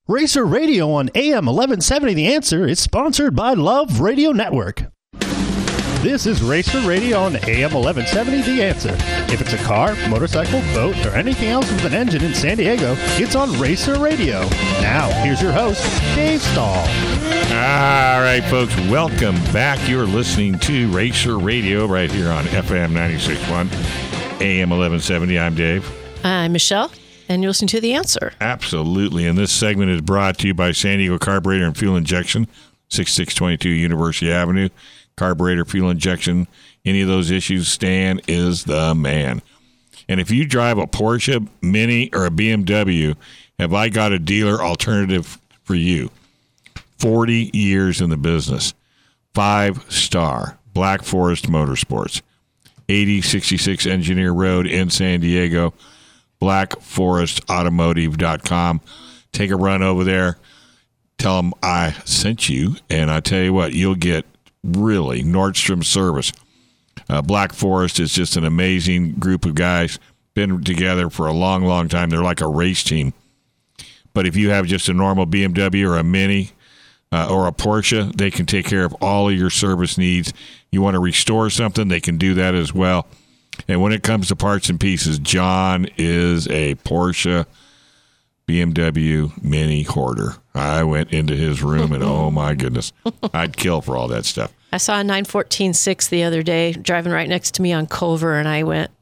Racer Radio on AM 1170 The Answer is sponsored by Love Radio Network. This is Racer Radio on AM 1170 The Answer. If it's a car, motorcycle, boat, or anything else with an engine in San Diego, it's on Racer Radio. Now, here's your host, Dave Stahl. All right, folks, welcome back. You're listening to Racer Radio right here on FM 96.1, AM 1170. I'm Dave. I'm Michelle. And you're listening to The Answer. Absolutely. And this segment is brought to you by San Diego Carburetor and Fuel Injection, 6622 University Avenue. Carburetor, fuel injection, any of those issues, Stan is the man. And if you drive a Porsche, Mini, or a BMW, have I got a dealer alternative for you. 40 years in the business. 5-star. Black Forest Motorsports. 8066 Engineer Road in San Diego. BlackForestAutomotive.com. Take a run over there. Tell them I sent you, and I tell you what, you'll get really Nordstrom service. Black Forest is just an amazing group of guys. Been together for a long, long time. They're like a race team. But if you have just a normal BMW or a Mini or a Porsche, they can take care of all of your service needs. You want to restore something, they can do that as well. And when it comes to parts and pieces, John is a Porsche, BMW, Mini hoarder. I went into his room and, oh, my goodness, I'd kill for all that stuff. I saw a 914-6 the other day driving right next to me on Culver, and I went,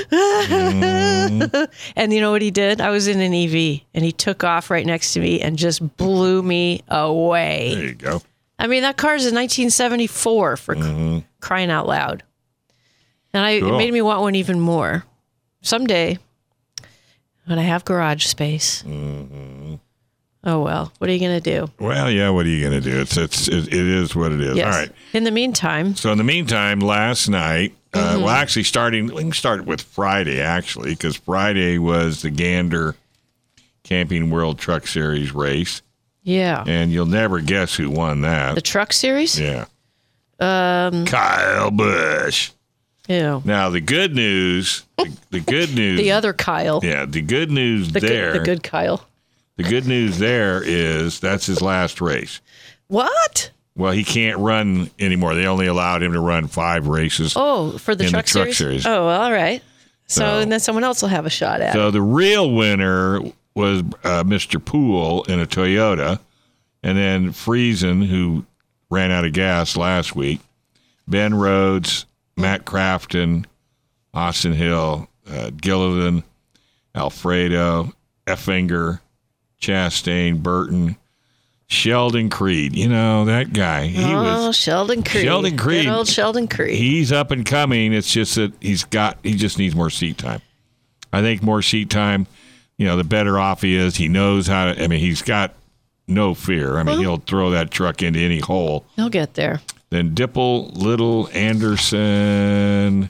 And you know what he did? I was in an EV, and he took off right next to me and just blew me away. There you go. I mean, that car is a 1974 for crying out loud. And it made me want one even more. Someday, when I have garage space. Oh, well, what are you going to do? Well, yeah, what are you going to do? It is what it is. Yes. All right. In the meantime. So in the meantime, last night, we can start with Friday, actually, because Friday was the Gander Camping World Truck Series race. Yeah. And you'll never guess who won that. The Truck Series? Yeah. Kyle Busch. Ew. Now, the good news. The other Kyle. Yeah, the good news the good Kyle. The good news there is that's his last race. What? Well, he can't run anymore. They only allowed him to run 5 races. Oh, for the truck series? Oh, well, all right. So and then someone else will have a shot at it. So the real winner was Mr. Poole in a Toyota, and then Friesen, who ran out of gas last week, Ben Rhodes, Matt Crafton, Austin Hill, Gilliland, Alfredo, Effinger, Chastain, Burton, Sheldon Creed. You know, that guy. Sheldon Creed. Sheldon Creed. Good old Sheldon Creed. He's up and coming. It's just that he just needs more seat time. I think more seat time, the better off he is. He knows how to, he's got no fear. He'll throw that truck into any hole. He'll get there. Then Dipple, Little, Anderson,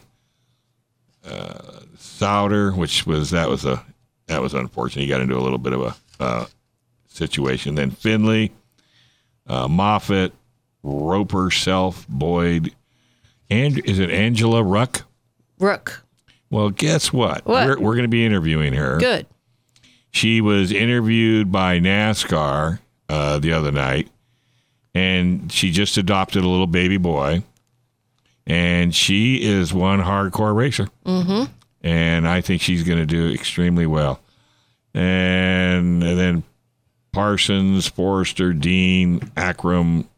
Sauter, that was unfortunate. He got into a little bit of a situation. Then Finley, Moffitt, Roper, Self, Boyd, and is it Angela Ruck? Rook. Well, guess what? We're going to be interviewing her. Good. She was interviewed by NASCAR the other night, and she just adopted a little baby boy, and she is one hardcore racer. Mm-hmm. And I think she's going to do extremely well. And then Parsons, Forrester, Dean, Akram,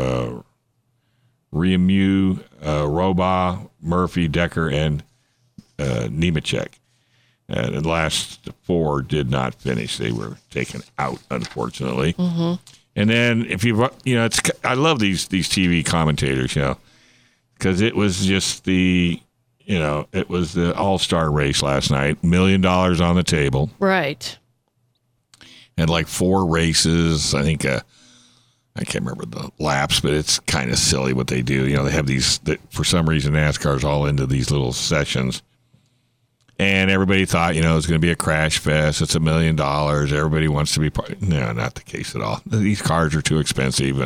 Riemu, Roba, Murphy, Decker, and Nemechek. And the last 4 did not finish. They were taken out, unfortunately. Mm-hmm. And then if I love these TV commentators, because it was just it was the all-star race last night, $1 million on the table. Right. And like 4 races, I think, I can't remember the laps, but it's kind of silly what they do. They have for some reason, NASCAR's all into these little sessions. And everybody thought, it was going to be a crash fest. It's $1 million. Everybody wants to be part. No, not the case at all. These cars are too expensive.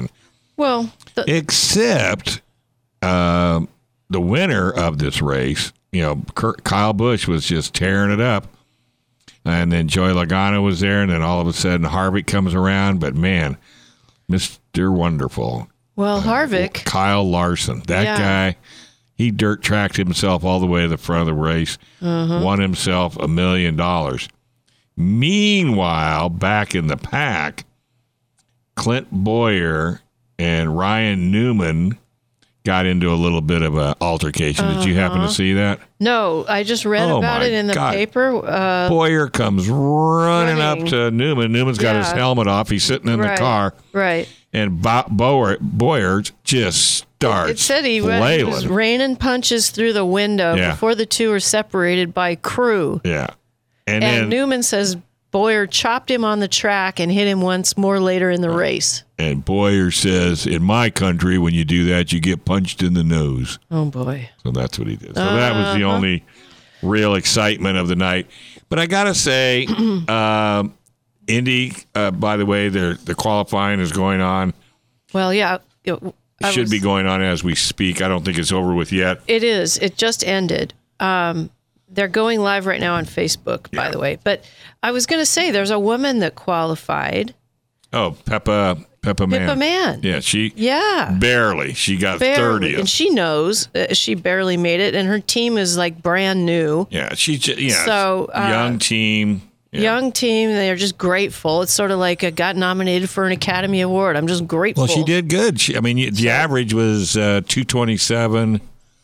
Except the winner of this race, Kyle Busch was just tearing it up. And then Joey Logano was there, and then all of a sudden Harvick comes around. But, man, Mr. Wonderful. Well, Harvick. Kyle Larson. That guy, he dirt tracked himself all the way to the front of the race, won himself $1 million. Meanwhile, back in the pack, Clint Bowyer and Ryan Newman got into a little bit of an altercation. Did you happen to see that? No, I just read about it in the paper. Bowyer comes running up to Newman. Newman's got his helmet off. He's sitting in the car. Right. And Bowyer just starts It said he was raining punches through the window before the two were separated by crew. Yeah. And then Newman says Bowyer chopped him on the track and hit him once more later in the race. And Bowyer says, in my country, when you do that, you get punched in the nose. Oh, boy. So that's what he did. So that was the only real excitement of the night. But I got to say, Indy, by the way, the qualifying is going on. Well, yeah. Should be going on as we speak. I don't think it's over with yet. It is. It just ended. They're going live right now on Facebook, by the way. But I was going to say, there's a woman that qualified. Oh, Peppa Mann. Yeah, she barely. She got 30th. And she knows she barely made it, and her team is like brand new. Yeah, so young team. Yeah. Young team, they're just grateful. It's sort of like got nominated for an Academy Award. I'm just grateful. Well, she did good. The average was 227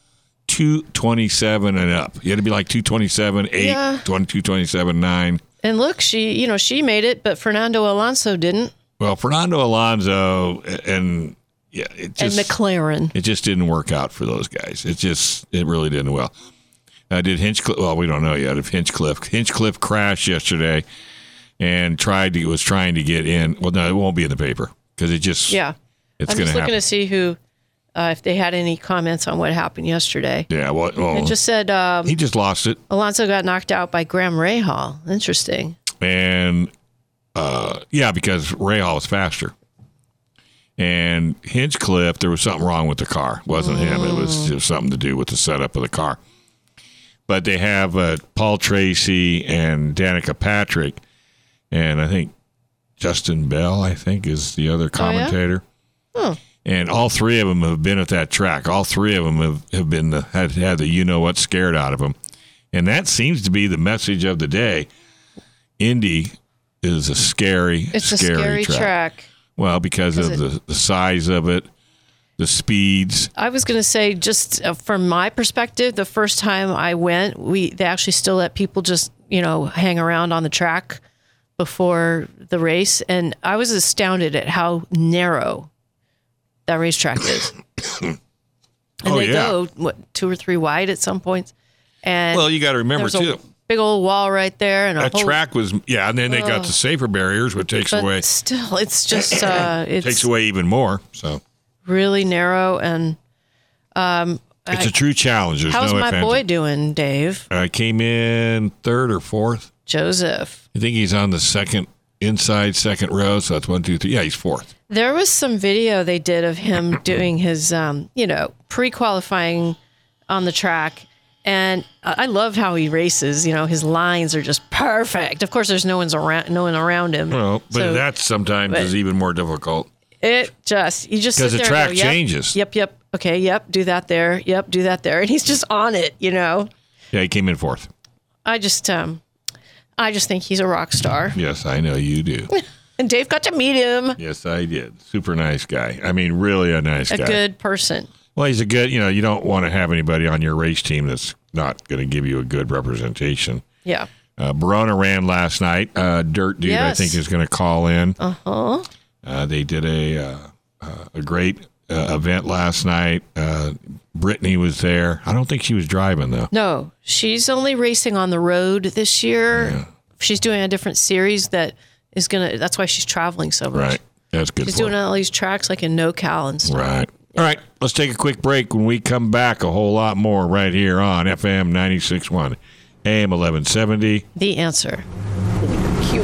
and up. You had to be like 227.8, 227.9. And look, she made it, but Fernando Alonso didn't. Well, Fernando Alonso and McLaren. It just didn't work out for those guys. It really didn't. Well, did Hinchcliffe? Well, we don't know yet if Hinchcliffe crashed yesterday and was trying to get in. Well, no, it won't be in the paper because it's going to happen. I'm just looking to see who. If they had any comments on what happened yesterday. Yeah, well it just said he just lost it. Alonso got knocked out by Graham Rahal. Interesting. And because Rahal was faster. And Hinchcliffe, there was something wrong with the car. It wasn't him. It was just something to do with the setup of the car. But they have Paul Tracy and Danica Patrick, and I think Justin Bell, is the other commentator. Oh, yeah? And all three of them have been at that track. All three of them have been had the you-know-what scared out of them. And that seems to be the message of the day. Indy is a scary track. Well, because of the size of it, the speeds. I was going to say, just from my perspective, the first time I went, they actually still let people just, hang around on the track before the race. And I was astounded at how narrow that racetrack is. And they go, 2 or 3 wide at some points. And well, you got to remember, too. Big old wall right there. And that track was, and then they got the safer barriers, which takes away. Still, it's just, it takes away even more. So really narrow. And it's a true challenge. There's how's no my boy doing, Dave? Came in 3rd or 4th. Joseph. I think he's on the inside second row. So that's 1, 2, 3. Yeah, he's 4th. There was some video they did of him doing his, pre-qualifying on the track. And I love how he races. His lines are just perfect. Of course, there's no one around him. Well, but that sometimes is even more difficult. You just because the track changes. Yep. Okay. Yep. Do that there. Yep. Do that there. And he's just on it. Yeah, he came in 4th. I just think he's a rock star. Yes, I know you do. And Dave got to meet him. Yes, I did. Super nice guy. I mean, really a nice guy. A good person. Well, he's a good, you don't want to have anybody on your race team that's not going to give you a good representation. Yeah. Barona ran last night. Dirt Dude, I think, is going to call in. Uh-huh. They did a great event last night. Brittany was there. I don't think she was driving, though. No, she's only racing on the road this year. Yeah. She's doing a different series that's why she's traveling so much. Right. That's good. She's doing all these tracks like in NoCal and stuff. Right. All right. Let's take a quick break. When we come back, a whole lot more right here on FM 96.1, AM 1170. The Answer. Cute.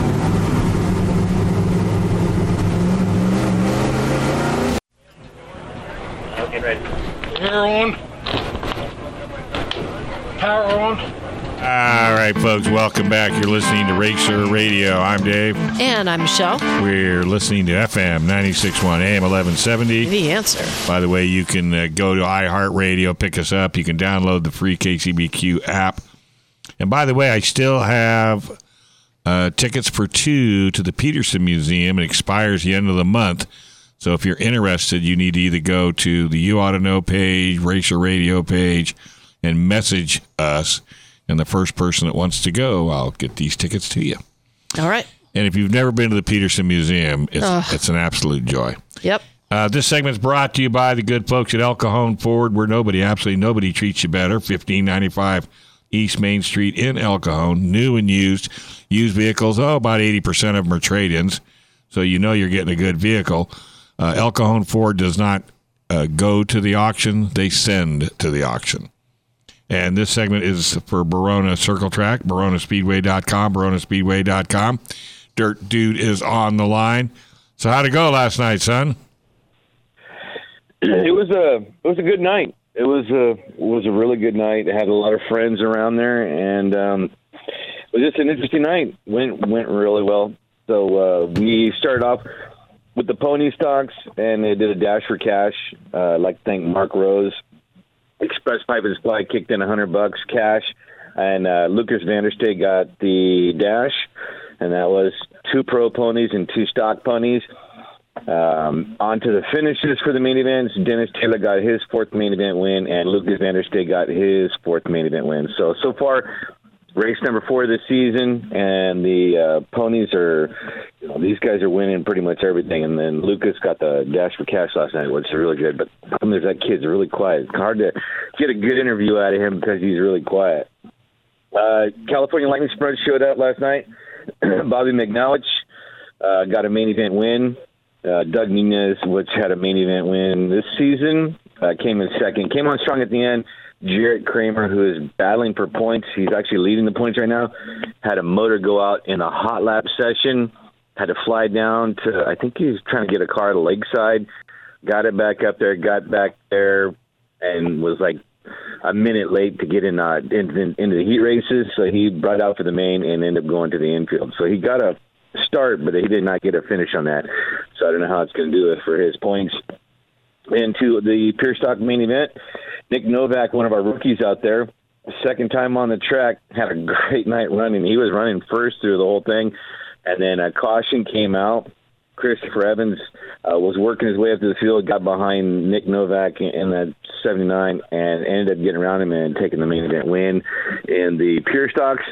Okay, ready. Power on. All right, folks, welcome back. You're listening to Racer Radio. I'm Dave. And I'm Michelle. We're listening to FM 96.1 AM 1170. The Answer. By the way, you can go to iHeartRadio, pick us up. You can download the free KCBQ app. And by the way, I still have tickets for 2 to the Peterson Museum. It expires the end of the month. So if you're interested, you need to either go to the You Ought to Know page, Racer Radio page, and message us. And the first person that wants to go, I'll get these tickets to you. All right. And if you've never been to the Peterson Museum, it's an absolute joy. Yep. This segment's brought to you by the good folks at El Cajon Ford, where absolutely nobody treats you better. 1595 East Main Street in El Cajon. New and used vehicles. About 80% of them are trade-ins. So you know you're getting a good vehicle. El Cajon Ford does not go to the auction. They send to the auction. And this segment is for Barona Circle Track, baronaspeedway.com, baronaspeedway.com. Dirt Dude is on the line. So how'd it go last night, son? It was a good night. It was a really good night. I had a lot of friends around there, and it was just an interesting night. Went really well. So we started off with the pony stocks, and they did a dash for cash. I'd like to thank Mark Rose. Express Pipe and Supply kicked in $100 cash, and Lucas Vanderstee got the dash, and that was 2 pro ponies and 2 stock ponies. On to the finishes for the main events. Dennis Taylor got his 4th main event win, and Lucas Vanderstee got his 4th main event win. So far, race number 4 of the season, and the ponies are, these guys are winning pretty much everything. And then Lucas got the dash for cash last night, which is really good. But the problem is that kid's really quiet. It's hard to get a good interview out of him because he's really quiet. California Lightning Sprint showed up last night. Bobby McNowich got a main event win. Doug Nunez, which had a main event win this season, came in second. Came on strong at the end. Jarrett Kramer, who is battling for points, he's actually leading the points right now, had a motor go out in a hot lap session, had to fly down to, I think he was trying to get a car at Lakeside, got it back up there, got back there, and was like a minute late to get into the heat races. So he brought out for the main and ended up going to the infield. So he got a start, but he did not get a finish on that. So I don't know how it's going to do it for his points. And to the Pure Stock main event, Nick Novak, one of our rookies out there, second time on the track, had a great night running. He was running first through the whole thing, and then a caution came out. Christopher Evans was working his way up to the field, got behind Nick Novak in that 79, and ended up getting around him and taking the main event win in the Pure Stocks.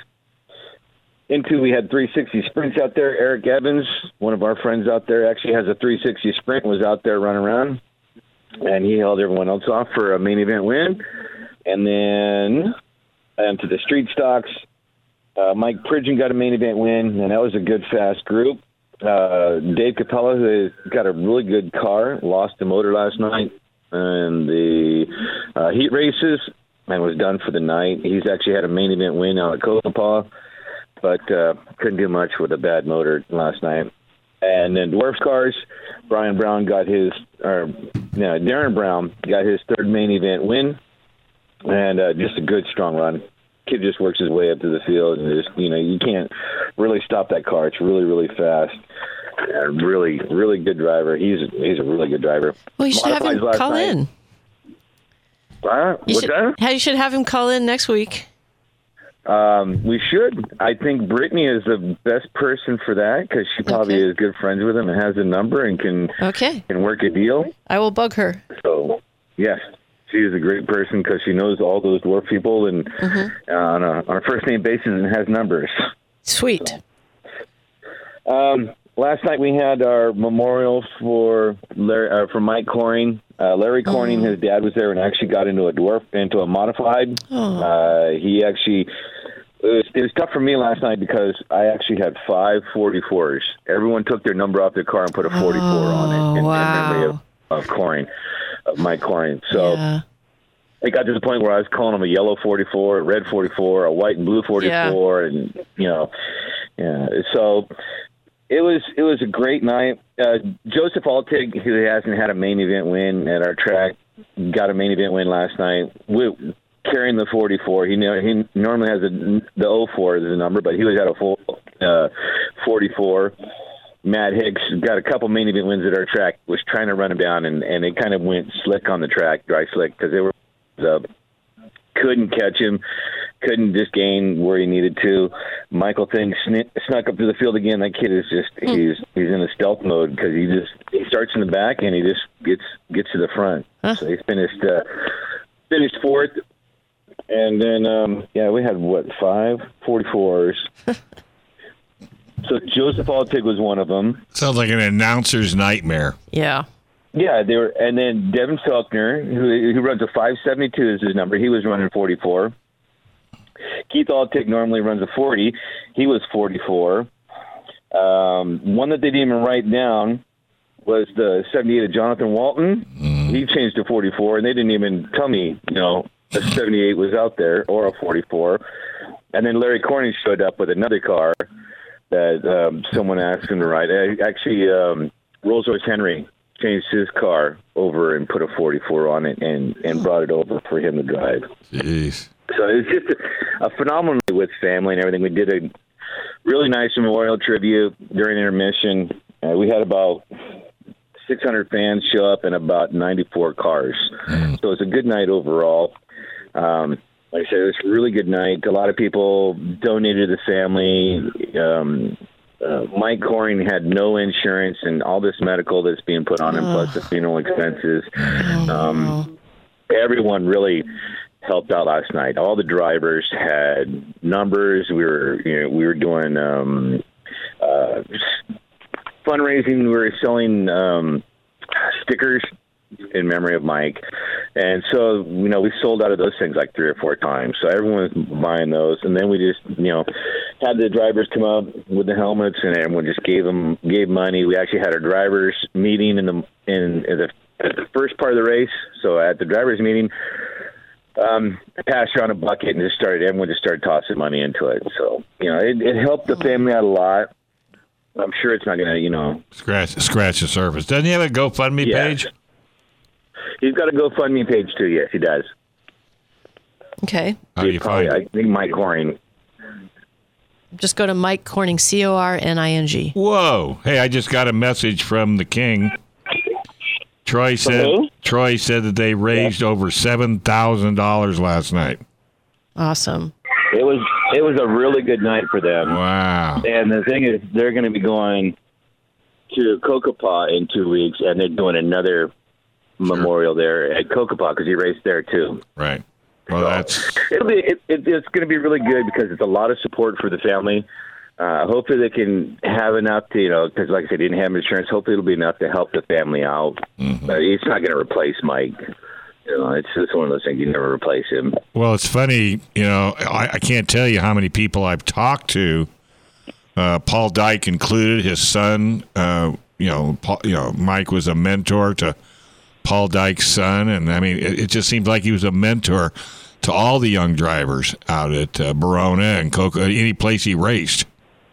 We had 360 sprints out there. Eric Evans, one of our friends out there, actually has a 360 sprint, was out there running around, and he held everyone else off for a main event win. And then to the street stocks, Mike Pridgeon got a main event win, and that was a good, fast group. Dave Capella, who has got a really good car, lost the motor last night in the heat races and was done for the night. He's actually had a main event win out at Cocopa, but couldn't do much with a bad motor last night. And then Dwarfs Cars, Darren Brown got his 3rd main event win, and just a good, strong run. Kid just works his way up to the field, and just, you can't really stop that car. It's really, really fast. Really, really good driver. He's a really good driver. Well, you should have him call in. You should have him call in next week. We should. I think Brittany is the best person for that because she probably is good friends with him and has a number and can work a deal. I will bug her. So, yes, she is a great person because she knows all those dwarf people and on a first name basis and has numbers. Sweet. Last night we had our memorial for Mike Coring. Larry Corning, his dad was there and actually got into a modified. He actually, it was tough for me last night because I actually had 5 44s. Everyone took their number off their car and put a 44 on it in memory of Coring, of Mike Coring. So it got to the point where I was calling him a yellow 44, a red 44, a white and blue 44, and so. It was a great night. Joseph Altig, who hasn't had a main event win at our track, got a main event win last night. carrying the 44. He normally has the 04 as a number, but he was at a full 44. Matt Hicks got a couple main event wins at our track, was trying to run him down, and they kind of went slick on the track, dry slick, because they were couldn't catch him, couldn't just gain where he needed to. Michael Thing snuck up to the field again. That kid is just he's in a stealth mode because he starts in the back and he just gets to the front. Huh. So he finished fourth, and then we had 5 44s. So Joseph Altig was one of them. Sounds like an announcer's nightmare. Yeah. Yeah, they were, and then Devin Faulkner, who runs a 572 is his number. He was running 44. Keith Altig normally runs a 40. He was 44. One that they didn't even write down was the 78 of Jonathan Walton. He changed to 44, and they didn't even tell me, a 78 was out there or a 44. And then Larry Corning showed up with another car that someone asked him to ride. Actually, Rolls-Royce Henry changed his car over and put a 44 on it and brought it over for him to drive. Jeez. So it was just a phenomenal night with family and everything. We did a really nice memorial tribute during intermission. We had about 600 fans show up and about 94 cars. So it was a good night overall. Like I said, it was a really good night. A lot of people donated to the family. Mike Coring had no insurance and all this medical that's being put on him, plus the funeral expenses. Everyone really helped out last night. All the drivers had numbers. We were doing fundraising. We were selling stickers in memory of Mike. And so, we sold out of those things like 3 or 4 times. So everyone was buying those. And then we just, had the drivers come up with the helmets, and everyone just gave money. We actually had our drivers meeting at the first part of the race. So at the drivers meeting, passed around a bucket and everyone just started tossing money into it. So, it helped the family out a lot. I'm sure it's not going to, Scratch the surface. Doesn't he have a GoFundMe page? He's got a GoFundMe page too. Yes, he does. Okay. How do you find it? I think Mike Coring. Just go to Mike Corning, Corning. Whoa! Hey, I just got a message from the King. Troy said that they raised over $7,000 last night. Awesome. It was a really good night for them. Wow! And the thing is, they're going to be going to Kokopah in 2 weeks, and they're doing another memorial there at Kokopah because he raced there too. Right. Well, so it's going to be really good because it's a lot of support for the family. Hopefully they can have enough to, because like I said, they didn't have insurance. Hopefully it'll be enough to help the family out. But it's not going to replace Mike. It's just one of those things, you never replace him. Well, it's funny, I can't tell you how many people I've talked to, Paul Dyke included, his son, Mike was a mentor to Paul Dyke's son, and I mean, it just seems like he was a mentor to all the young drivers out at Barona and any place he raced.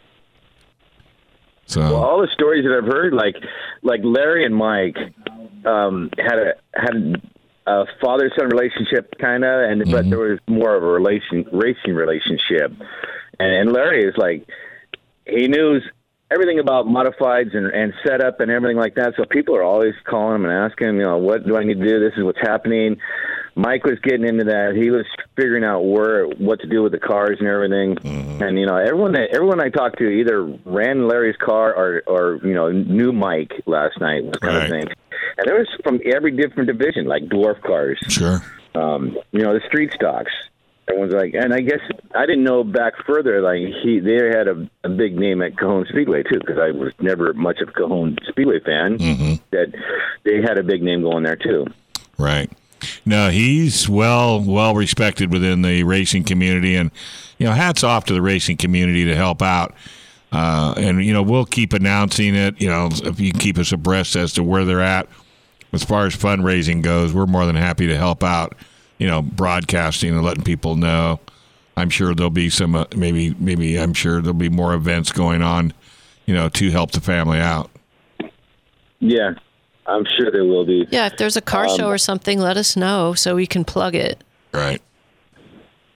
So, all the stories that I've heard, like Larry and Mike had a father-son relationship, kind of, but there was more of a racing relationship, and Larry is like, he knew everything about modifieds and setup and everything like that. So people are always calling him and asking, what do I need to do? This is what's happening. Mike was getting into that. He was figuring out what to do with the cars and everything. And, everyone I talked to either ran Larry's car or knew Mike last night was kind of thing. And there was from every different division, like dwarf cars. Sure. The street stocks. Everyone's like, and I guess I didn't know back further, like they had a big name at Cajon Speedway too, because I was never much of a Cajon Speedway fan. That they had a big name going there too. Right. No, he's well respected within the racing community, and hats off to the racing community to help out. And we'll keep announcing it. If you can keep us abreast as to where they're at as far as fundraising goes, we're more than happy to help out. Broadcasting and letting people know. I'm sure there'll be some, maybe I'm sure there'll be more events going on, to help the family out. Yeah, I'm sure there will be. Yeah, if there's a car show or something, let us know so we can plug it. Right.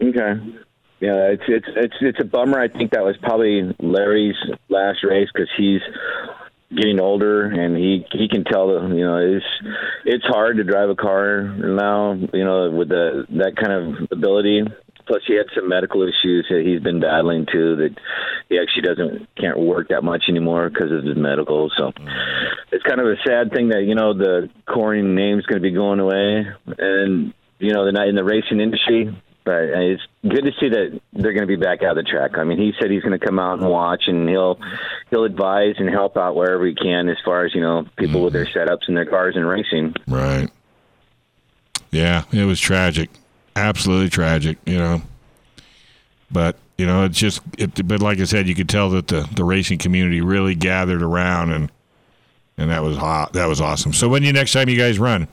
Okay. Yeah, it's a bummer. I think that was probably Larry's last race because he's getting older and he can tell that it's hard to drive a car now, with that kind of ability. Plus, he had some medical issues that he's been battling too. That he actually can't work that much anymore because of his medical. So it's kind of a sad thing that the Corning name's going to be going away, and they're not in the racing industry. But it's good to see that they're going to be back out of the track. I mean, he said he's going to come out and watch, and he'll advise and help out wherever he can as far as people with their setups and their cars and racing. Right. Yeah, it was tragic. Absolutely tragic, But, it's just, but like I said, you could tell that the racing community really gathered around, and that was hot. That was awesome. So next time you guys run?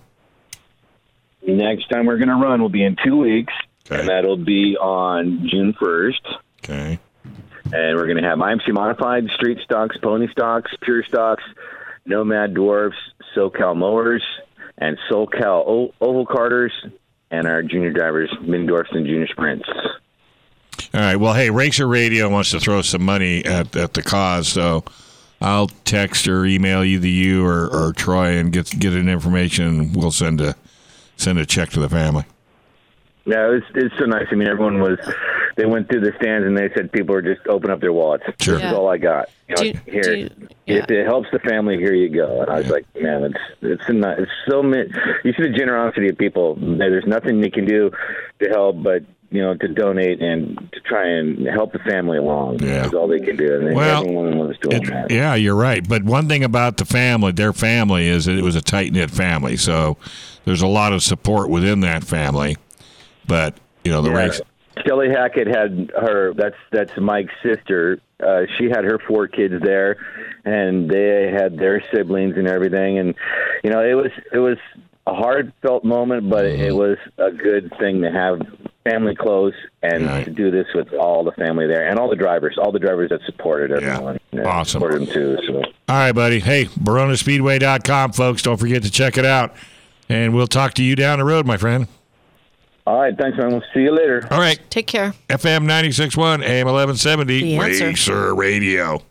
Next time we're going to run will be in 2 weeks, and that'll be on June 1st. Okay. And we're going to have IMC Modified, Street Stocks, Pony Stocks, Pure Stocks, Nomad Dwarfs, SoCal Mowers, and SoCal Oval Carters, and our junior drivers, Mini Dwarfs and Junior Sprints. All right. Well, hey, Racer Radio wants to throw some money at the cause, so I'll text or email either you or Troy and get an information, and we'll send a check to the family. Yeah, it's so nice. I mean, they went through the stands and they said people are just open up their wallets. Sure. This is all I got. If it helps the family, here you go. And I was like, man, it's so many. You see the generosity of people. There's nothing they can do to help, but to donate and to try and help the family along. Yeah. That's all they can do. And everyone was doing that. Yeah, you're right. But one thing about their family, is that it was a tight-knit family. So there's a lot of support within that family. But, the race. Kelly Hackett had her, that's Mike's sister. She had her 4 kids there, and they had their siblings and everything. And, it was a heartfelt moment, but it was a good thing to have family close and to do this with all the family there and all the drivers that supported everyone. Yeah. Awesome. Supported them too. So. All right, buddy. Hey, BaronaSpeedway.com, folks. Don't forget to check it out. And we'll talk to you down the road, my friend. All right, thanks, man. We'll see you later. All right. Take care. FM 96.1, AM 1170, The Answer. Racer Radio.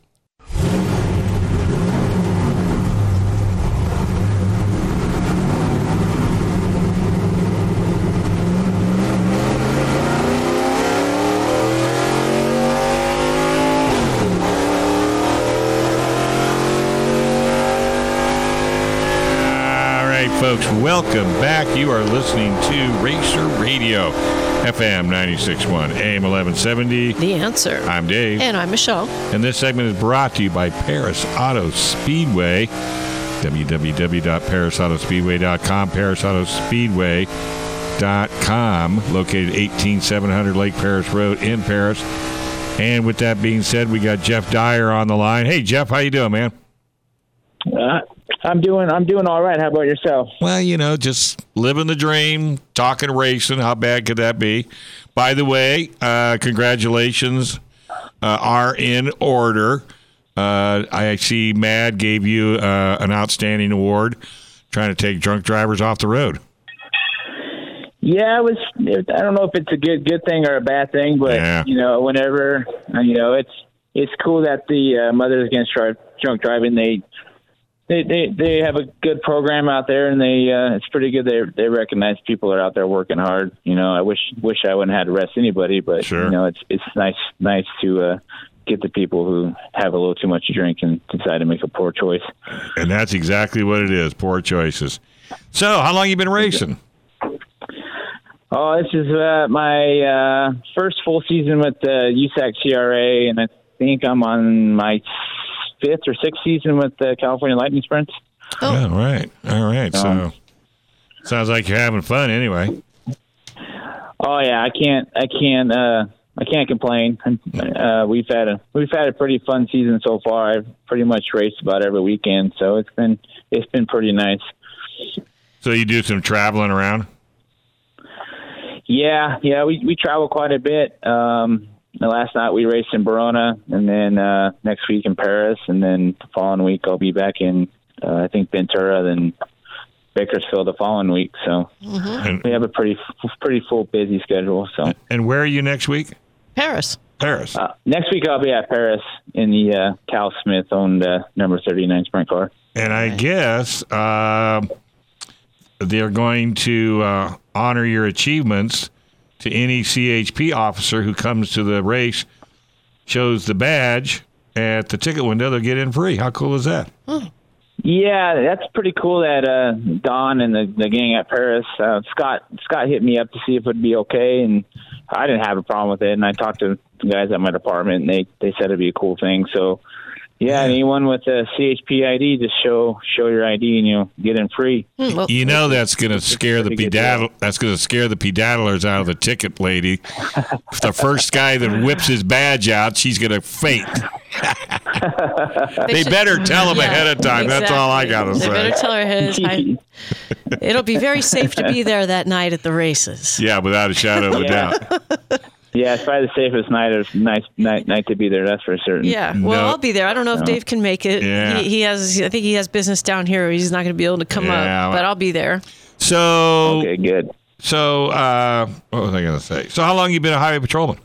Folks, welcome back. You are listening to Racer Radio, FM 96.1, AM 1170. The Answer. I'm Dave. And I'm Michelle. And this segment is brought to you by Paris Auto Speedway, www.parisautospeedway.com, parisautospeedway.com, located 18700 Lake Paris Road in Paris. And with that being said, we got Jeff Dyer on the line. Hey, Jeff, how you doing, man? I'm doing all right. How about yourself? Well, just living the dream, talking racing. How bad could that be? By the way, congratulations are in order. I see Mad gave you an outstanding award, trying to take drunk drivers off the road. Yeah, I don't know if it's a good thing or a bad thing, but whenever it's cool that the Mothers Against Drunk Driving They have a good program out there, and it's pretty good. They recognize people are out there working hard. I wish I wouldn't have had to arrest anybody, but sure. It's nice to get the people who have a little too much to drink and decide to make a poor choice. And that's exactly what it is, poor choices. So, how long you been racing? Oh, this is my first full season with the USAC CRA, and I think I'm on my 5th or 6th season with the California Lightning Sprints. Oh, all right. So, sounds like you're having fun anyway. Oh yeah, I can't complain. We've had a pretty fun season so far. I've pretty much raced about every weekend, so it's been pretty nice. So you do some traveling around? Yeah, we travel quite a bit. Last night we raced in Verona, and then next week in Paris, and then the following week I'll be back in I think Ventura, then Bakersfield the following week. So we have a pretty full, busy schedule. So. And where are you next week? Paris. Next week I'll be at Paris in the Cal Smith owned number 39 sprint car. And I guess they're going to honor your achievements to any CHP officer who comes to the race, shows the badge at the ticket window, they'll get in free. How cool is that? Yeah, that's pretty cool that Don and the gang at Paris, Scott hit me up to see if it would be okay, and I didn't have a problem with it. And I talked to the guys at my department, and they said it'd be a cool thing. So, yeah, anyone with a CHP ID, just show your ID, and get in free. You know that's going to scare the pedaddlers out of the ticket lady. The first guy that whips his badge out, she's going to faint. They better tell him ahead of time. Exactly. That's all I got to say. They better tell her ahead of time. It'll be very safe to be there that night at the races. Yeah, without a shadow of a doubt. Yeah, it's probably the safest night to be there. That's for certain. Yeah, well, I'll be there. I don't know if Dave can make it. Yeah. I think he has business down here. He's not going to be able to come up, but I'll be there. So okay, good. So what was I going to say? So how long you been a highway patrolman?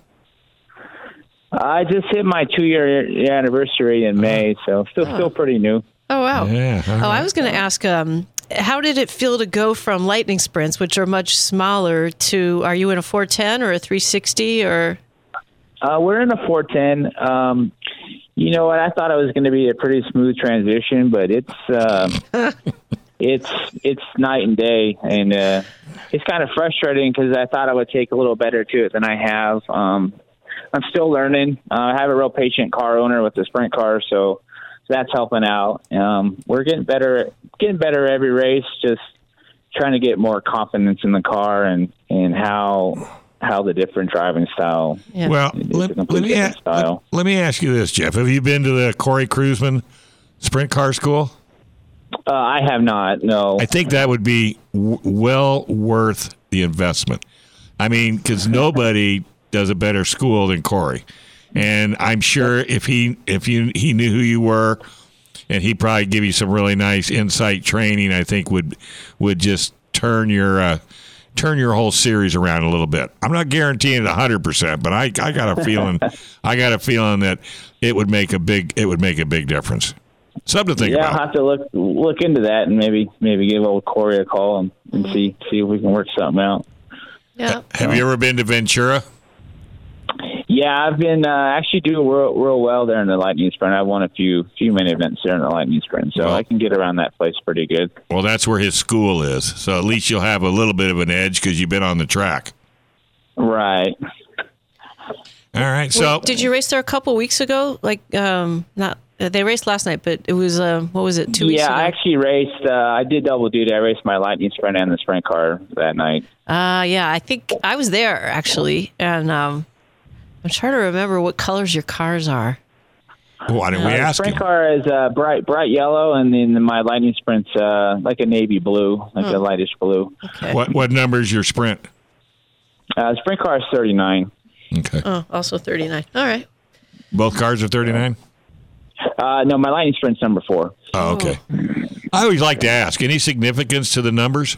I just hit my 2-year anniversary in May, so still pretty new. Oh wow! Yeah. I was going to ask. How did it feel to go from lightning sprints, which are much smaller, to, are you in a 410 or a 360 or? We're in a 410. You know what? I thought it was going to be a pretty smooth transition, but it's night and day, and it's kind of frustrating because I thought I would take a little better to it than I have. I'm still learning. I have a real patient car owner with the sprint car, so that's helping out. We're getting better every race, just trying to get more confidence in the car and how the different driving style. Yeah. Well, let me ask you this, Jeff. Have you been to the Corey Kruseman Sprint Car School? I have not, no. I think that would be well worth the investment. I mean, because nobody does a better school than Corey. And I'm sure if he knew who you were, and he'd probably give you some really nice insight training, I think would just turn your whole series around a little bit. I'm not guaranteeing it 100%, but I got a feeling that it would make a big difference. Something to think about. Yeah, I'll have to look into that and maybe give old Corey a call and see if we can work something out. Yeah. Have you ever been to Ventura? Yeah, I've been actually doing real well there in the Lightning Sprint. I won a few main events there in the Lightning Sprint, so I can get around that place pretty good. Well, that's where his school is, so at least you'll have a little bit of an edge because you've been on the track. Right. All right. So, did you race there a couple weeks ago? They raced last night, but it was what was it? 2 weeks ago? Yeah, I actually raced. I did double duty. I raced my Lightning Sprint and the sprint car that night. Yeah, I think I was there actually, and I'm trying to remember what colors your cars are. Why didn't we ask The sprint him? car is bright yellow, and then my Lightning Sprint's like a navy blue, like a lightish blue. Okay. What number is your sprint? Sprint car is 39. Okay. Oh, also 39. All right. Both cars are 39? No, my Lightning Sprint's number 4. Oh, okay. I always like to ask, any significance to the numbers?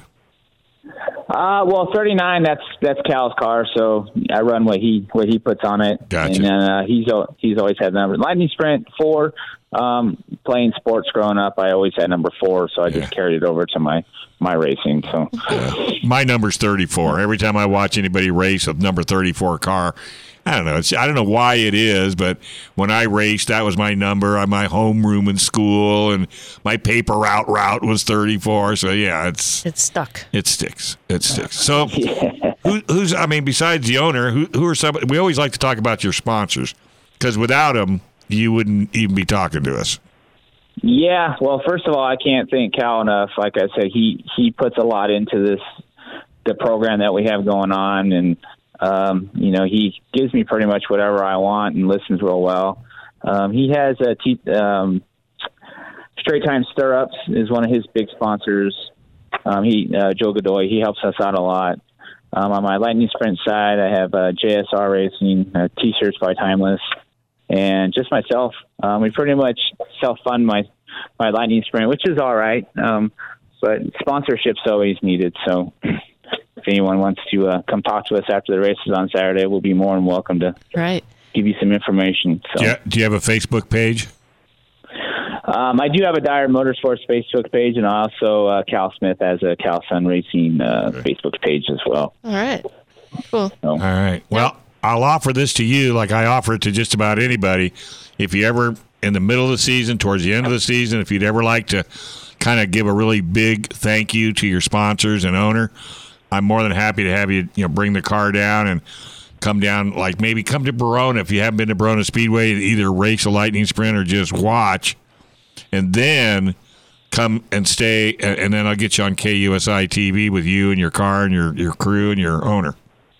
Well, 39, that's Cal's car, so I run what he puts on it. Gotcha. And he's always had number. Lightning Sprint 4. Playing sports growing up, I always had number 4, so I just carried it over to my racing. So my number's 34. Every time I watch anybody race a number 34 car, I don't know. I don't know why it is, but when I raced, that was my number on my homeroom in school, and my paper route was 34. So yeah, it's stuck. It sticks. So who's? I mean, besides the owner, who are some? We always like to talk about your sponsors because without them, you wouldn't even be talking to us. Yeah. Well, first of all, I can't thank Cal enough. Like I said, he puts a lot into the program that we have going on, and he gives me pretty much whatever I want and listens real well. He has Straight Time Stirrups is one of his big sponsors. Joe Godoy, he helps us out a lot. On my Lightning Sprint side, I have JSR Racing, T-shirts by Timeless, and just myself. We pretty much self-fund my Lightning Sprint, which is all right. but sponsorship's always needed. So if anyone wants to come talk to us after the races on Saturday, we'll be more than welcome to give you some information. So, do you have a Facebook page? I do have a Dyer Motorsports Facebook page, and also Cal Smith has a Cal Sun Racing Facebook page as well. All right. Cool. So, all right. Well, I'll offer this to you like I offer it to just about anybody. If you ever, in the middle of the season, towards the end of the season, if you'd ever like to kind of give a really big thank you to your sponsors and owner, I'm more than happy to have you, bring the car down and come down, like maybe come to Barona if you haven't been to Barona Speedway, either race a lightning sprint or just watch, and then come and stay, and then I'll get you on KUSI TV with you and your car and your crew and your owner.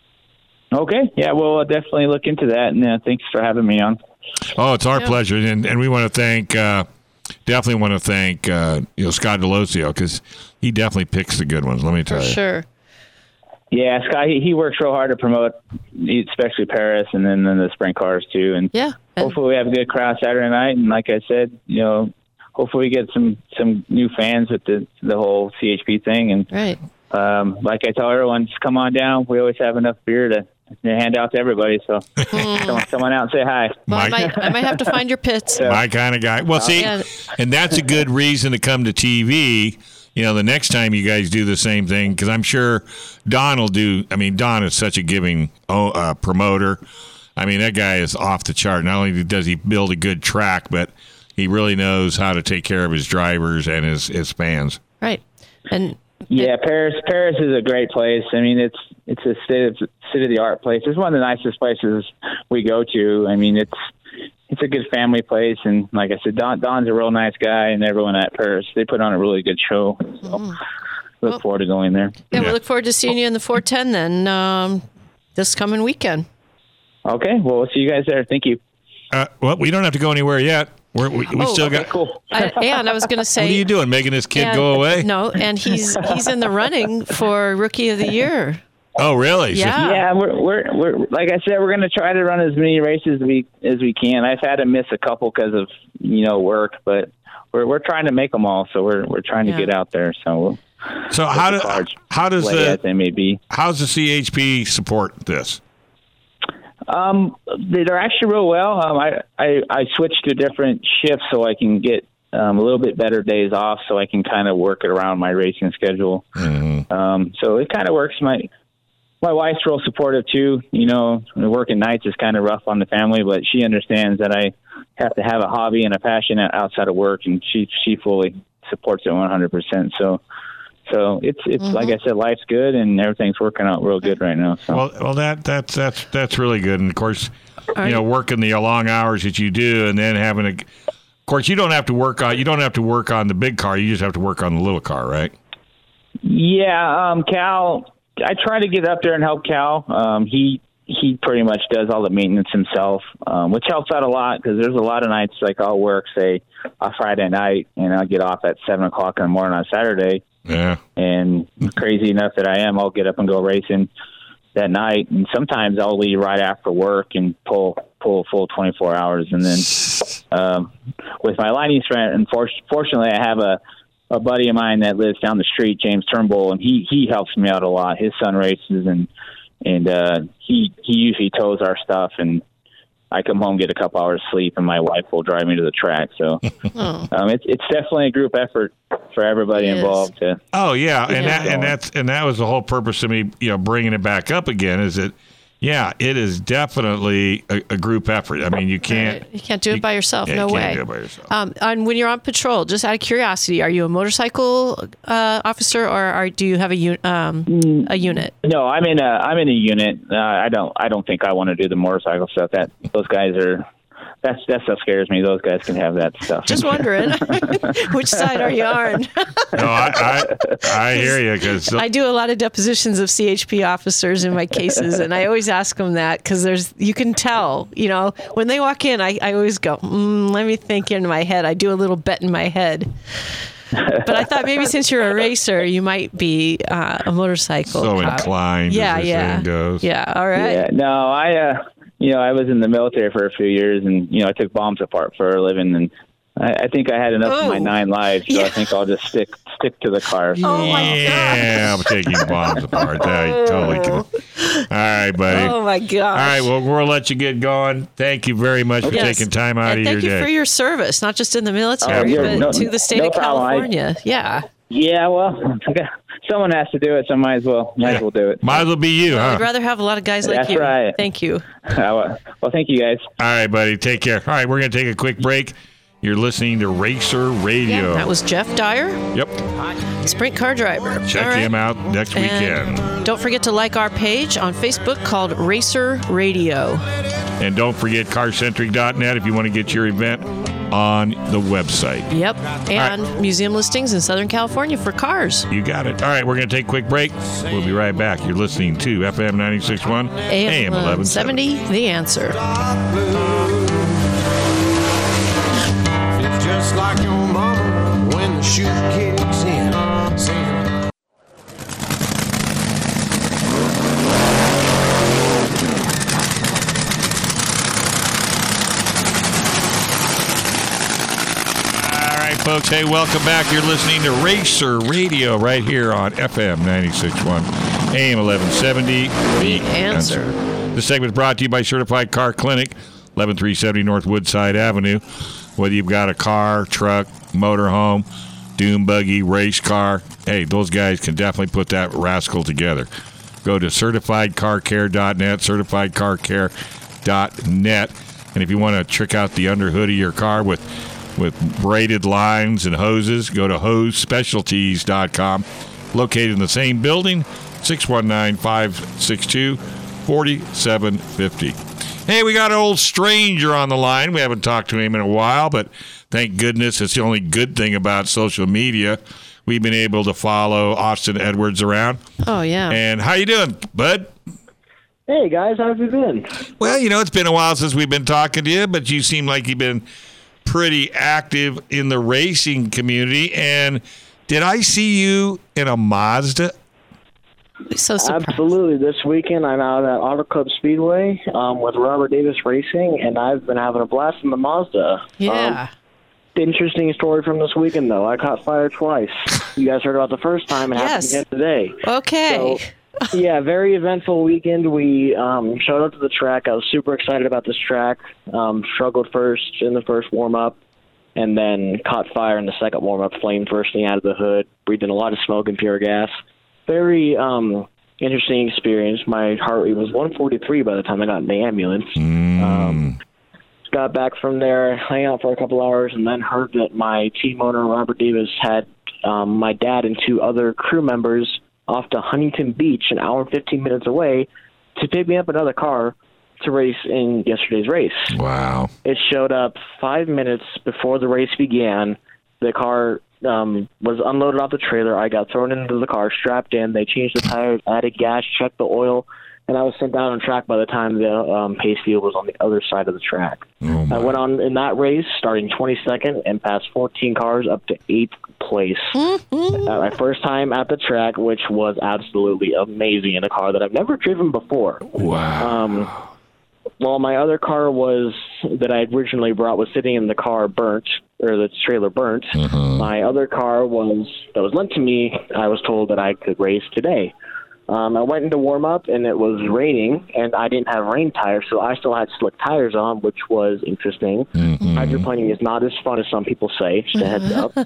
Okay. Yeah, we'll definitely look into that, and thanks for having me on. Oh, it's our pleasure, and we want to thank, definitely want to thank, Scott Delosio, because he definitely picks the good ones. Let me tell you. Sure. Yeah, Scott, he works real hard to promote, especially Paris, and then the sprint cars too. And hopefully we have a good crowd Saturday night. And like I said, hopefully we get some new fans with the whole CHP thing. And like I tell everyone, just come on down. We always have enough beer to hand out to everybody. So someone out and say hi. Well, I might have to find your pits. My kind of guy. Well, see, and that's a good reason to come to TV. The next time you guys do the same thing, because I'm sure Don will do. I mean, Don is such a giving promoter. I mean, that guy is off the chart. Not only does he build a good track, but he really knows how to take care of his drivers and his fans. Right. And Paris is a great place. I mean, it's a state-of-the-art place. It's one of the nicest places we go to. I mean, it's a good family place, and like I said, Don's a real nice guy, and everyone at Paris, they put on a really good show. So look forward to going there. Yeah, we look forward to seeing you in the 410 then this coming weekend. Okay, well, we'll see you guys there. Thank you. Well, we don't have to go anywhere yet. We still got. Cool. And I was going to say, what are you doing, making this kid go away? No, and he's in the running for Rookie of the Year. Oh, really? Yeah. Yeah, we're like I said, we're going to try to run as many races as we can. I've had to miss a couple because of work, but we're trying to make them all. So we're trying to get out there. So how does as they may be. How's the CHP support this? They're actually real well. I switched to different shifts so I can get a little bit better days off, so I can kind of work it around my racing schedule. Mm-hmm. So it kind of works. My wife's real supportive too. Working nights is kind of rough on the family, but she understands that I have to have a hobby and a passion outside of work, and she fully supports it 100%. So it's like I said, life's good and everything's working out real good right now. So. Well, that's really good. And of course, working the long hours that you do, and then having of course, you don't have to work on the big car. You just have to work on the little car, right? Yeah, Cal. I try to get up there and help Cal. He pretty much does all the maintenance himself, which helps out a lot because there's a lot of nights like I'll work, say, a Friday night, and I'll get off at 7 o'clock in the morning on Saturday. Yeah. And crazy enough that I am, I'll get up and go racing that night, and sometimes I'll leave right after work and pull a full 24 hours. And then with my lightning sprint, fortunately, I have a buddy of mine that lives down the street, James Turnbull, and he helps me out a lot. His son races, and he usually tows our stuff, and I come home, get a couple hours sleep, and my wife will drive me to the track. So it's definitely a group effort for everybody involved. And that was the whole purpose of me, bringing it back up again. Is that it is definitely a group effort. I mean, you can't do it by yourself. No way. Do it by yourself. And when you're on patrol, just out of curiosity, are you a motorcycle officer, or do you have a unit? No, I'm in a unit. I don't think I want to do the motorcycle stuff. Those guys are. That stuff scares me. Those guys can have that stuff. Just wondering, which side are you on? No, I hear you, because I do a lot of depositions of CHP officers in my cases, and I always ask them that because you can tell, when they walk in, I always go, let me think in my head. I do a little bet in my head. But I thought maybe since you're a racer, you might be a motorcycle cop. Inclined. As the saying goes. Yeah. All right. Yeah. No, I was in the military for a few years, and I took bombs apart for a living, and I think I had enough of my 9 lives, so I think I'll just stick to the car. Oh my gosh. Yeah, I'm taking bombs apart. I totally can. All right, buddy. Oh my gosh. All right, well, we'll let you get going. Thank you very much for taking time out of your day. Thank you for your service, not just in the military, but to the state of California. Yeah, well, someone has to do it, so might as well do it. Might as well be you, huh? I'd rather have a lot of guys like you. That's right. Thank you. Well, thank you, guys. All right, buddy. Take care. All right, we're going to take a quick break. You're listening to Racer Radio. Yeah, that was Jeff Dyer. Yep. Sprint car driver. Check him out next weekend. Don't forget to like our page on Facebook called Racer Radio. And don't forget carcentric.net if you want to get your event on the website. Yep. And museum listings in Southern California for cars. You got it. All right, we're going to take a quick break. We'll be right back. You're listening to FM 96.1, AM 1170. The Answer. Just like your mama when the shoe kicks in. All right, folks. Hey, welcome back. You're listening to Racer Radio right here on FM 96.1, AM 1170. The Answer. This segment is brought to you by Certified Car Clinic, 11370 North Woodside Avenue. Whether you've got a car, truck, motorhome, dune buggy, race car, hey, those guys can definitely put that rascal together. Go to CertifiedCarCare.net, CertifiedCarCare.net. And if you want to trick out the underhood of your car with braided lines and hoses, go to HoseSpecialties.com. Located in the same building, 619-562-4750. Hey, we got an old stranger on the line. We haven't talked to him in a while, but thank goodness it's the only good thing about social media. We've been able to follow Austin Edwards around. Oh, yeah. And how you doing, bud? Hey, guys. How have you been? Well, it's been a while since we've been talking to you, but you seem like you've been pretty active in the racing community. And did I see you in a Mazda? So surprised. Absolutely. This weekend, I'm out at Auto Club Speedway with Robert Davis Racing, and I've been having a blast in the Mazda. Yeah. Interesting story from this weekend, though. I caught fire twice. You guys heard about the first time. It happened again today. Okay. So, yeah, very eventful weekend. We showed up to the track. I was super excited about this track. Struggled first in the first warm-up, and then caught fire in the second warm-up, flame bursting out of the hood, breathing a lot of smoke and pure gas. Very interesting experience. My heart rate was 143 by the time I got in the ambulance. Got back from there, hung out for a couple hours, and then heard that my team owner, Robert Davis, had my dad and 2 other crew members off to Huntington Beach, an hour and 15 minutes away, to pick me up another car to race in yesterday's race. Wow. It showed up 5 minutes before the race began. The car was unloaded off the trailer. I got thrown into the car, strapped in. They changed the tires, added gas, checked the oil, and I was sent down on track by the time the pace field was on the other side of the track. I went on in that race, starting 22nd, and passed 14 cars up to 8th place. My first time at the track, which was absolutely amazing in a car that I've never driven before. Wow. Well, my other car that I originally brought was sitting in the car burnt, or the trailer burnt. My other car that was lent to me, I was told that I could race today. I went into warm-up, and it was raining, and I didn't have rain tires, so I still had slick tires on, which was interesting. Hydroplaning is not as fun as some people say, just a heads up.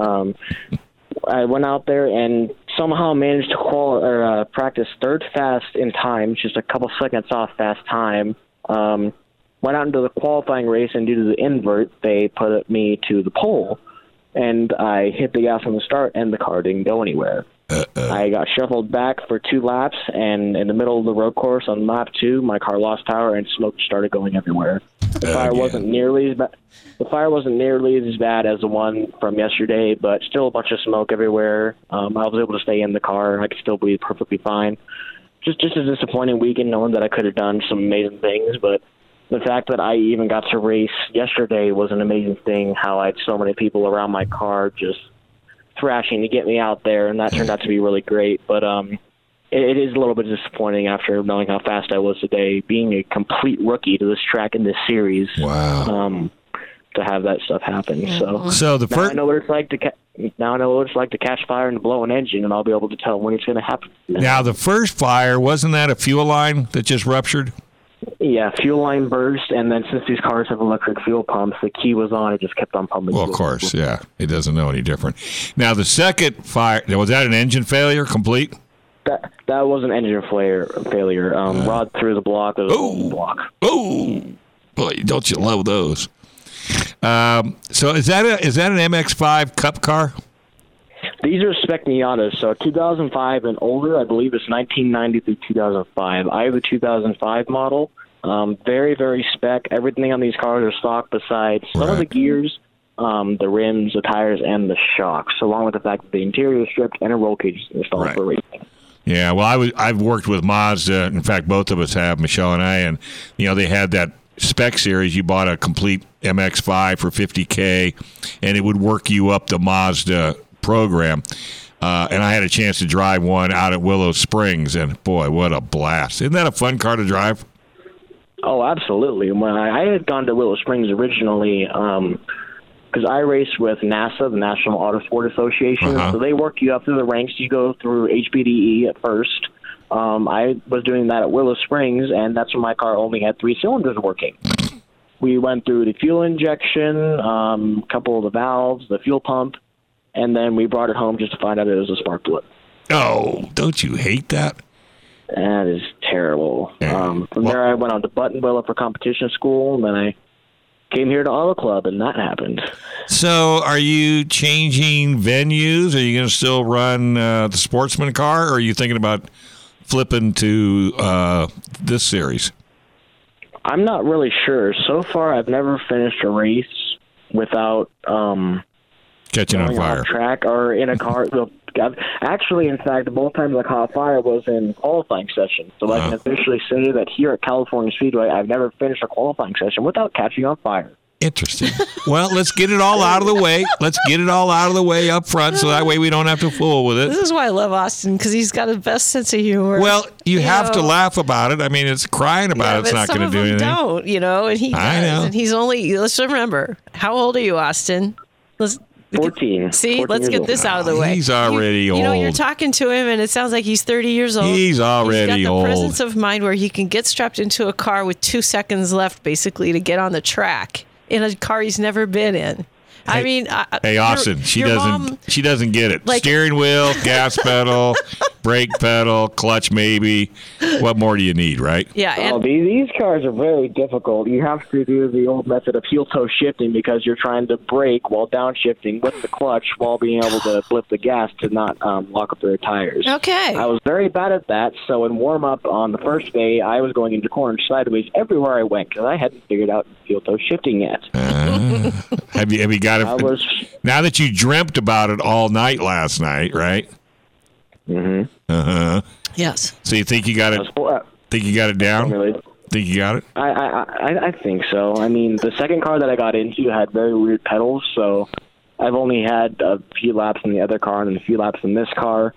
I went out there and somehow managed to practice third fast in time, just a couple seconds off fast time. Went out into the qualifying race, and due to the invert, they put me to the pole, and I hit the gas on the start, and the car didn't go anywhere. I got shuffled back for 2 laps, and in the middle of the road course on lap 2, my car lost power, and smoke started going everywhere. The fire wasn't nearly as bad. The fire wasn't nearly as bad as the one from yesterday, but still a bunch of smoke everywhere. I was able to stay in the car. I could still breathe perfectly fine. Just a disappointing weekend, knowing that I could have done some amazing things, but the fact that I even got to race yesterday was an amazing thing, how I had so many people around my car just thrashing to get me out there, and that turned out to be really great. But it is a little bit disappointing after knowing how fast I was today, being a complete rookie to this track in this series. Wow. to have that stuff happen. So the now first, I know what it's like to now I know what it's like to catch fire and blow an engine, and I'll be able to tell when it's going to happen. now the first fire, wasn't that a fuel line that just ruptured? Yeah, fuel line burst, and then since these cars have electric fuel pumps, the key was on. It just kept on pumping. Well, of course, yeah. It doesn't know any different. Now, the second fire, was that an engine failure complete? That was an engine failure. Rod through the block. Block. Oh, boy, don't you love those? So is that an MX-5 Cup car? These are spec Miatas, so 2005 and older. I believe it's 1990 through 2005. I have the 2005 model. Very, very spec. Everything on these cars are stock besides some of the gears, the rims, the tires, and the shocks, along with the fact that the interior is stripped and a roll cage is installed for racing. Yeah, well, I've worked with Mazda. In fact, both of us have, Michelle and I, and they had that spec series. You bought a complete MX-5 for $50K, and it would work you up the Mazda program. And I had a chance to drive one out at Willow Springs, and boy, what a blast. Isn't that a fun car to drive? Oh, absolutely. When I had gone to Willow Springs originally, because I raced with NASA, the National Autosport Association, so they work you up through the ranks. You go through HPDE at first. I was doing that at Willow Springs, and that's when my car only had 3 cylinders working. We went through the fuel injection, a couple of the valves, the fuel pump, and then we brought it home just to find out it was a spark plug. Oh, don't you hate that? That is terrible. From there, I went on to Buttonwillow for competition school, and then I came here to Auto Club, and that happened. So are you changing venues? Are you going to still run the Sportsman car, or are you thinking about flipping to this series? I'm not really sure. So far, I've never finished a race without catching on fire, off track, or in a car. Actually, in fact, both times I caught fire was in qualifying session. So I can officially say that here at California Speedway, I've never finished a qualifying session without catching on fire. Interesting. Well, let's get it all out of the way. Let's get it all out of the way up front, so that way we don't have to fool with it. This is why I love Austin, because he's got the best sense of humor. Well, you have to laugh about it. I mean, it's crying about it's not going to do anything. Don't, and he does. I know. And he's only, let's remember, how old are you, Austin? 14. See, 14 let's get this out of the way. He's already old. You're talking to him, and it sounds like he's 30 years old. He's already got the old. presence of mind where he can get strapped into a car with 2 seconds left, basically, to get on the track in a car he's never been in. I mean, hey, Austin, she doesn't get it. Steering wheel, gas pedal, brake pedal, clutch maybe. What more do you need, right? Yeah. These cars are very difficult. You have to do the old method of heel-toe shifting because you're trying to brake while downshifting with the clutch while being able to flip the gas to not lock up their tires. Okay. I was very bad at that, so in warm-up on the first day, I was going into corners sideways everywhere I went because I hadn't figured out heel-toe shifting yet. Have you got it? Now that you dreamt about it all night last night, right? Mm-hmm. Yes. So you think you got it? Think you got it down? Think you got it? I think so. I mean, the second car that I got into had very weird pedals, so I've only had a few laps in the other car and a few laps in this car.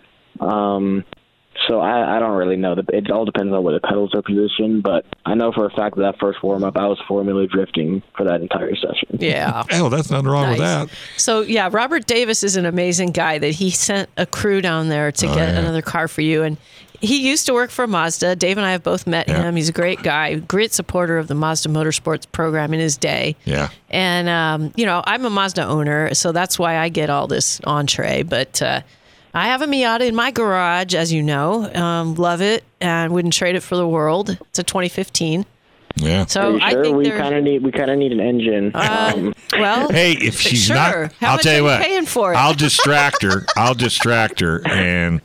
So I don't really know. It all depends on where the pedals are positioned, but I know for a fact that first warm-up, I was formula drifting for that entire session. Yeah. Oh, that's nothing wrong with that. So, yeah, Robert Davis is an amazing guy that he sent a crew down there to get another car for you. And he used to work for Mazda. Dave and I have both met him. He's a great guy, great supporter of the Mazda Motorsports program in his day. Yeah. And, I'm a Mazda owner, so that's why I get all this entree. But I have a Miata in my garage, as you know. Love it and wouldn't trade it for the world. It's a 2015. Yeah. So I think we kind of need an engine. Well, hey, if she's not, I'll tell you what. Paying for it? I'll distract her. And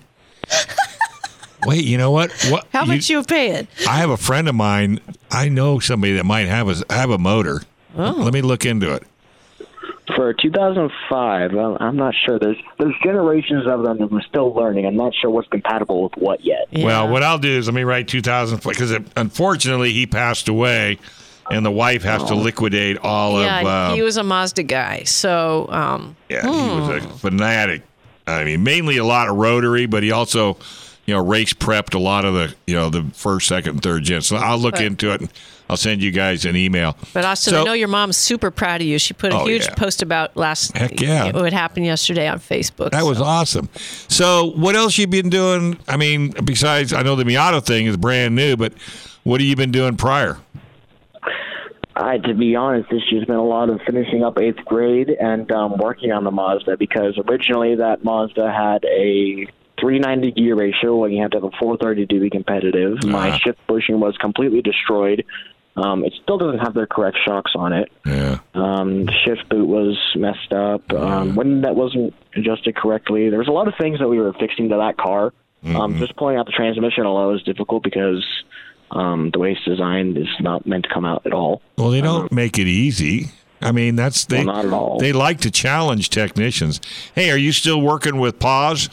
wait, you know what? How much you paying? I have a friend of mine. I know somebody that might have a motor. Oh. Let me look into it. For 2005, I'm not sure. There's generations of them that we're still learning. I'm not sure what's compatible with what yet. Yeah. Well, what I'll do is let me write 2004 because unfortunately he passed away, and the wife has to liquidate all of. Yeah, he was a Mazda guy, so. He was a fanatic. I mean, mainly a lot of rotary, but he also race prepped a lot of the first, second, and third gen. So I'll look into it and I'll send you guys an email. But Austin, I know your mom's super proud of you. She put a huge post about what happened yesterday on Facebook. That was awesome. So what else you been doing? I mean, besides, I know the Miata thing is brand new, but what have you been doing prior? To be honest, this year's been a lot of finishing up 8th grade and working on the Mazda, because originally that Mazda had a 390 gear ratio when you have to have a 430 to be competitive. My shift bushing was completely destroyed. It still doesn't have the correct shocks on it. Yeah. The shift boot was messed up. When that wasn't adjusted correctly, there was a lot of things that we were fixing to that car. Just pulling out the transmission alone is difficult because the way it's designed is not meant to come out at all. Well, they don't make it easy. I mean, not at all. They like to challenge technicians. Hey, are you still working with Paz?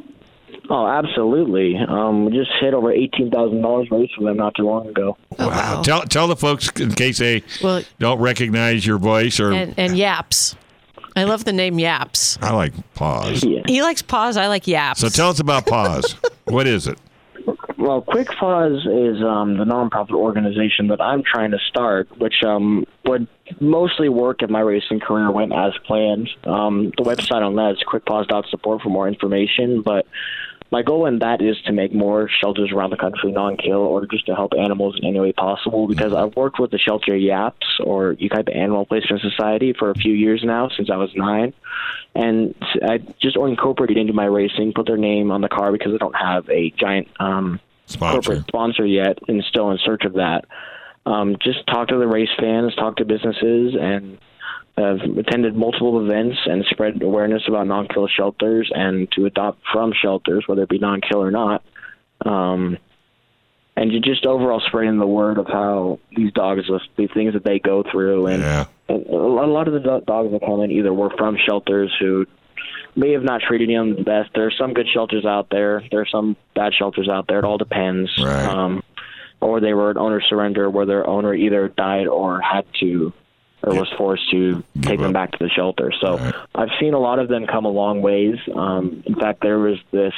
Oh, absolutely. We just hit over $18,000 race for them not too long ago. Oh, wow. Tell the folks, in case they don't recognize your voice. And Yaps. I love the name Yaps. I like Paz. Yeah. He likes Paz. I like Yaps. So tell us about Paz. What is it? Well, Quick Pause is the nonprofit organization that I'm trying to start, which would mostly work if my racing career went as planned. The website on that is quickpause.support for more information, but my goal in that is to make more shelters around the country non-kill, or just to help animals in any way possible, because I've worked with the shelter YAPS, or Yucaipa Animal Placement Society, for a few years now, since I was 9. And I just incorporated into my racing, put their name on the car because I don't have a giant corporate sponsor yet, and still in search of that. Just talk to the race fans, talk to businesses, and I've attended multiple events and spread awareness about non-kill shelters and to adopt from shelters, whether it be non-kill or not. And you just overall spreading the word of how these dogs, the things that they go through. And a lot of the dogs that come in either were from shelters who may have not treated them the best. There are some good shelters out there. There are some bad shelters out there. It all depends. Right. Or they were an owner surrender where their owner either died or had to, or was forced to take them back to the shelter. So I've seen a lot of them come a long ways. In fact, there was this,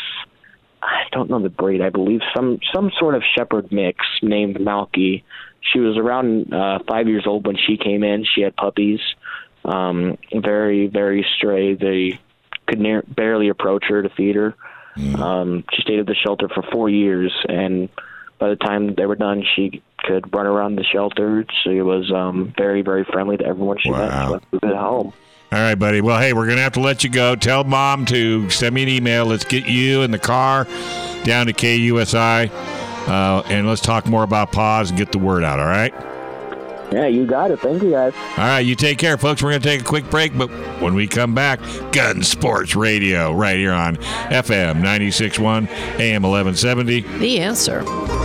I don't know the breed, I believe some sort of shepherd mix named Malky. She was around 5 years old when she came in. She had puppies, very, very stray. They could barely approach her to feed her. She stayed at the shelter for 4 years, and by the time they were done, she could run around the shelter. She was very, very friendly to everyone she met. She left at home. All right, buddy. Well, hey, we're going to have to let you go. Tell Mom to send me an email. Let's get you in the car down to KUSI, and let's talk more about Paz and get the word out, all right? Yeah, you got it. Thank you, guys. All right, you take care, folks. We're going to take a quick break, but when we come back, Gun Sports Radio right here on FM 96.1, AM 1170. The Answer.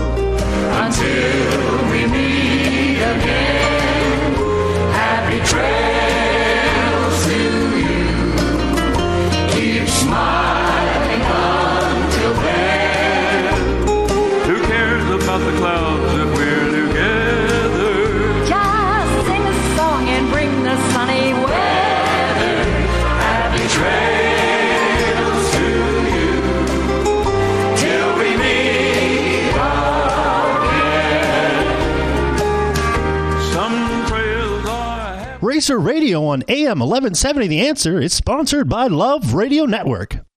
Until we meet again, happy trails to you. Keep smiling until then. Who cares about the clouds if we're together? Just sing a song and bring the sunny weather. Happy trails to you till we meet again. Some trails are Racer Radio on AM 1170 The Answer is sponsored by Love Radio Network.